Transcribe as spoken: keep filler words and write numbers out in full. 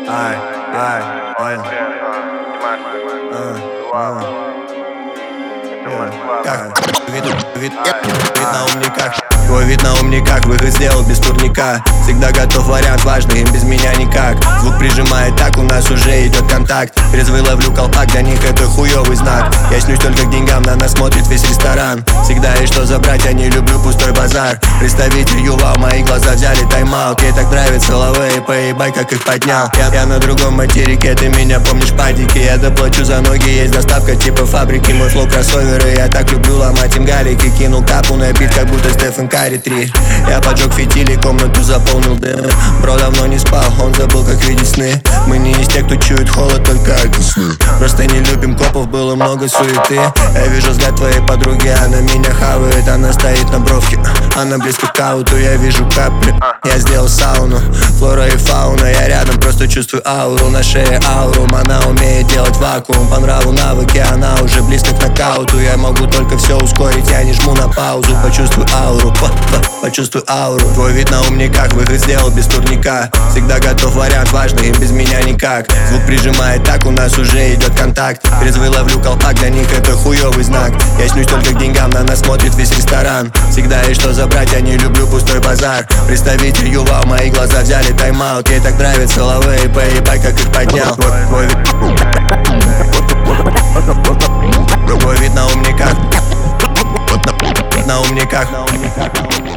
Ай, ай, понял. Как вид, вид, вид на умниках. Твой вид на умниках, выход сделал без турника. Всегда готов вариант важный, им без меня никак. Звук прижимает так, у нас уже идет контакт. Трезвый ловлю колпак, для них это хуёвый знак. Я снюсь только к деньгам, на нас смотрит весь ресторан. Всегда есть что забрать, я не люблю пустой базар. Представитель Ювал, мои глаза взяли тайм-аут. Ей так нравится лавей, поебай, как их поднял. Я, я на другом материке, ты меня помнишь, падики. Я доплачу за ноги, есть доставка типа фабрики. Мой флоу кроссоверы, я так люблю ломать им галики. Кинул капу на бит, как будто Стефан Карри три. Я поджег фитили, комнату заполнил дым. Бро давно не спал, он забыл, как видеть сны. Мы не из тех, кто чует холод, только сны. Просто не любим копов, было много суеты. Я вижу взгляд твоей подруги, она меня хавает. Она стоит на бровке, она близко к ауту. Я вижу капли, я сделал сауну. Флора и фауна, я рядом, просто чувствую ауру. На шее аурум, она умеет делать вакуум. По нраву навыки, она уже близко к нокауту. Я могу только все ускорить, я не жму на паузу. Почувствуй ауру, почувствуй ауру. Твой вид на умниках, выход сделал без турника. Всегда готов вариант важный, им без меня никак. Звук прижимает так, у нас уже идет контакт. Трезвый ловлю колпак, для них это хуёвый знак. Я снюсь только к деньгам, на нас смотрит весь ресторан. Всегда есть что забрать, я не люблю пустой базар. Представитель Ювал, мои глаза взяли тайм-аут. Ей так нравится лавей, поебай, как их поднял. Твой вид, твой вид на умниках. На умниках.